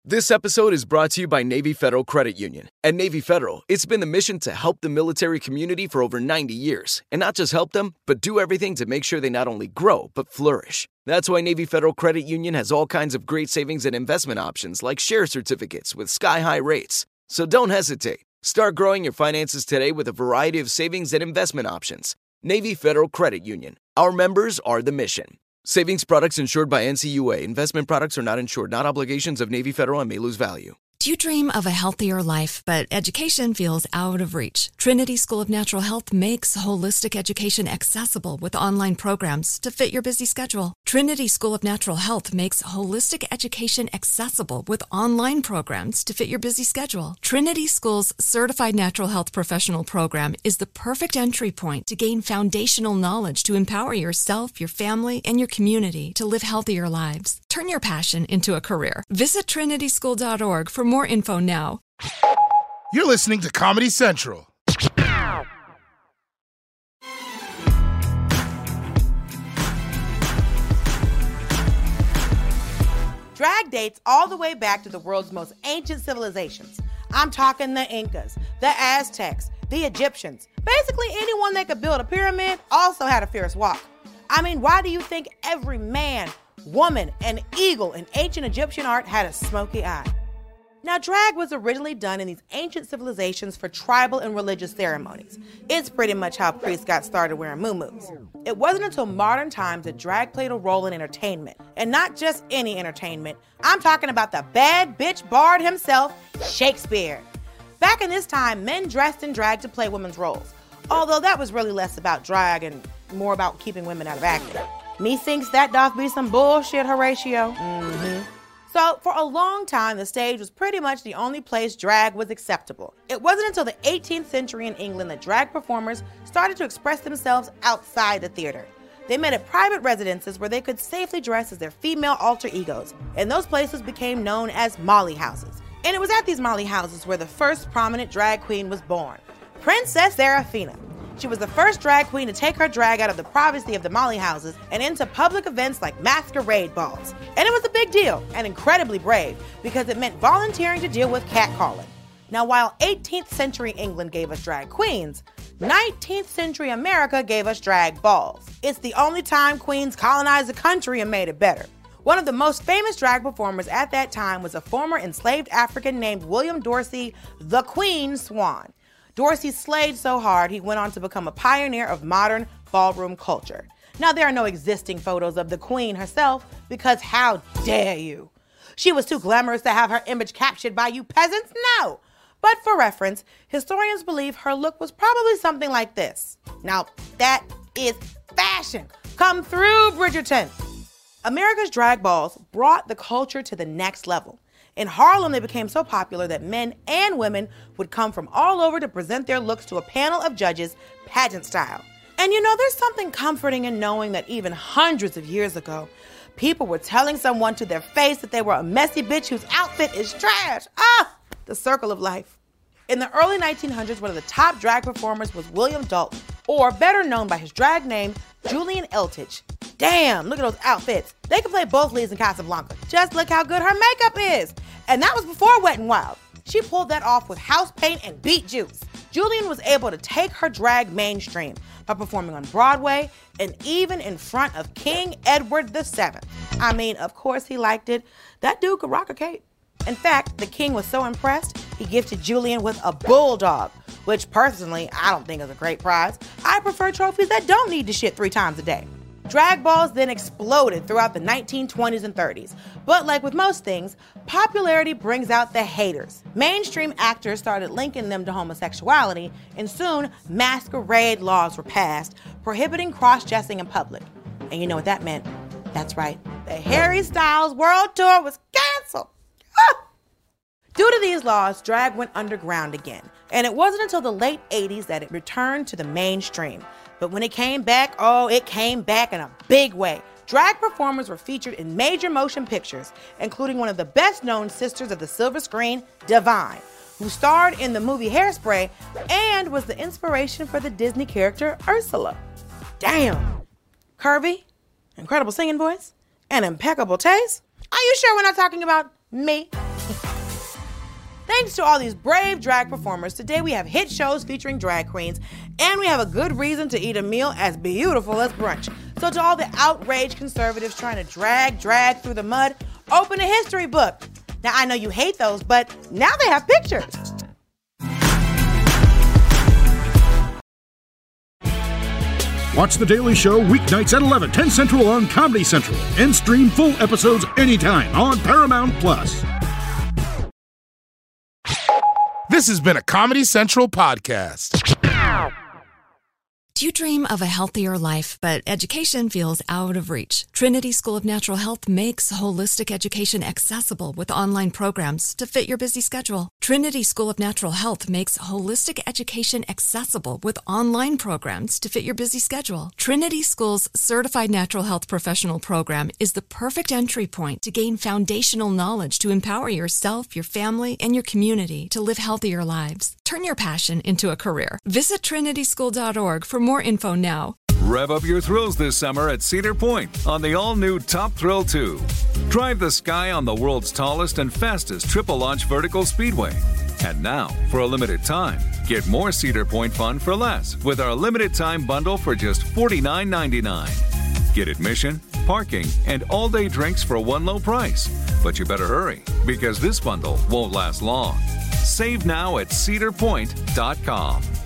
This episode is brought to you by Navy Federal Credit Union. At Navy Federal, it's been the mission to help the military community for over 90 years. And not just help them, but do everything to make sure they not only grow, but flourish. That's why Navy Federal Credit Union has all kinds of great savings and investment options like share certificates with sky-high rates. So don't hesitate. Start growing your finances today with a variety of savings and investment options. Navy Federal Credit Union. Our members are the mission. Savings products insured by NCUA. Investment products are not insured, not obligations of Navy Federal and may lose value. Do you dream of a healthier life, but education feels out of reach? Trinity School of Natural Health makes holistic education accessible with online programs to fit your busy schedule. Trinity School of Natural Health makes holistic education accessible with online programs to fit your busy schedule. Trinity School's Certified Natural Health Professional Program is the perfect entry point to gain foundational knowledge to empower yourself, your family, and your community to live healthier lives. Turn your passion into a career. Visit trinityschool.org for more info now. You're listening to Comedy Central. Drag dates all the way back to the world's most ancient civilizations. I'm talking the Incas, the Aztecs, the Egyptians. Basically, anyone that could build a pyramid also had a fierce walk. I mean, why do you think every man, woman, and eagle in ancient Egyptian art had a smoky eye? Now, drag was originally done in these ancient civilizations for tribal and religious ceremonies. It's pretty much how priests got started wearing muumuus. It wasn't until modern times that drag played a role in entertainment. And not just any entertainment. I'm talking about the bad bitch bard himself, Shakespeare. Back in this time, men dressed in drag to play women's roles. Although that was really less about drag and more about keeping women out of acting. Methinks that doth be some bullshit, Horatio. So, for a long time, the stage was pretty much the only place drag was acceptable. It wasn't until the 18th century in England that drag performers started to express themselves outside the theater. They met at private residences where they could safely dress as their female alter egos, and those places became known as Molly houses. And it was at these Molly houses where the first prominent drag queen was born, Princess Seraphina. She was the first drag queen to take her drag out of the privacy of the Molly houses and into public events like masquerade balls. And it was a big deal and incredibly brave because it meant volunteering to deal with catcalling. Now, while 18th century England gave us drag queens, 19th century America gave us drag balls. It's the only time queens colonized the country and made it better. One of the most famous drag performers at that time was a former enslaved African named William Dorsey, the Queen Swan. Dorsey slayed so hard, he went on to become a pioneer of modern ballroom culture. Now, there are no existing photos of the queen herself because how dare you? She was too glamorous to have her image captured by you peasants? No. But for reference, historians believe her look was probably something like this. Now, that is fashion. Come through, Bridgerton. America's drag balls brought the culture to the next level. In Harlem, they became so popular that men and women would come from all over to present their looks to a panel of judges, pageant style. And you know, there's something comforting in knowing that even hundreds of years ago, people were telling someone to their face that they were a messy bitch whose outfit is trash. The circle of life. In the early 1900s, one of the top drag performers was William Dalton, or better known by his drag name, Julian Eltich. Damn, look at those outfits. They could play both leads in Casablanca. Just look how good her makeup is. And that was before Wet n Wild. She pulled that off with house paint and beet juice. Julian was able to take her drag mainstream by performing on Broadway and even in front of King Edward VII. I mean, of course he liked it. That dude could rock a cape. In fact, the king was so impressed, he gifted Julian with a bulldog, which personally, I don't think is a great prize. I prefer trophies that don't need to shit 3 times a day. Drag balls then exploded throughout the 1920s and 30s. But like with most things, popularity brings out the haters. Mainstream actors started linking them to homosexuality, and soon masquerade laws were passed prohibiting cross-dressing in public. And you know what that meant? That's right. The Harry Styles World Tour was canceled. Due to these laws, drag went underground again. And it wasn't until the late 80s that it returned to the mainstream. But when it came back, it came back in a big way. Drag performers were featured in major motion pictures, including one of the best-known sisters of the silver screen, Divine, who starred in the movie Hairspray and was the inspiration for the Disney character Ursula. Damn. Curvy, incredible singing voice, and impeccable taste? Are you sure we're not talking about me? Thanks to all these brave drag performers, today we have hit shows featuring drag queens, and we have a good reason to eat a meal as beautiful as brunch. So to all the outraged conservatives trying to drag through the mud, open a history book. Now, I know you hate those, but now they have pictures. Watch The Daily Show weeknights at 11, 10 Central on Comedy Central, and stream full episodes anytime on Paramount+. This has been a Comedy Central podcast. Do you dream of a healthier life, but education feels out of reach? Trinity School of Natural Health makes holistic education accessible with online programs to fit your busy schedule. Trinity School of Natural Health makes holistic education accessible with online programs to fit your busy schedule. Trinity School's Certified Natural Health Professional Program is the perfect entry point to gain foundational knowledge to empower yourself, your family, and your community to live healthier lives. Turn your passion into a career. Visit trinityschool.org for more info now. Rev up your thrills this summer at Cedar Point on the all-new Top Thrill 2. Drive the sky on the world's tallest and fastest triple-launch vertical speedway. And now, for a limited time, get more Cedar Point fun for less with our limited-time bundle for just $49.99. Get admission, parking, and all-day drinks for one low price. But you better hurry, because this bundle won't last long. Save now at cedarpoint.com.